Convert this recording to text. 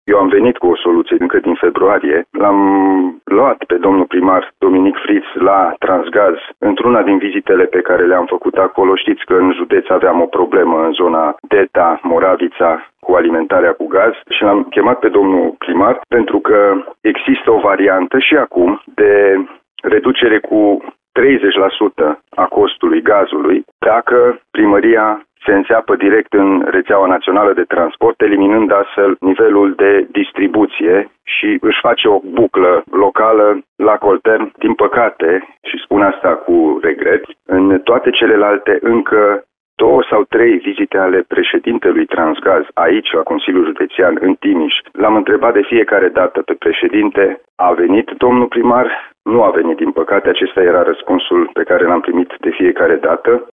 Eu am venit cu o soluție încă din februarie. L-am luat pe domnul primar Dominic Fritz la Transgaz într-una din vizitele pe care le-am făcut acolo. Știți că în județ aveam o problemă în zona Deta, Moravița, cu alimentarea cu gaz și l-am chemat pe domnul primar pentru că există o variantă și acum de reducere cu 30% a costului gazului dacă primăria se înțeapă direct în rețeaua națională de transport, eliminând astfel nivelul de distribuție și își face o buclă locală la Coltern. Din păcate, și spun asta cu regret, în toate celelalte încă 2 sau 3 vizite ale președintelui Transgaz aici, la Consiliul Județean, în Timiș. L-am întrebat de fiecare dată pe președinte, a venit domnul primar? Nu a venit, din păcate, acesta era răspunsul pe care l-am primit de fiecare dată.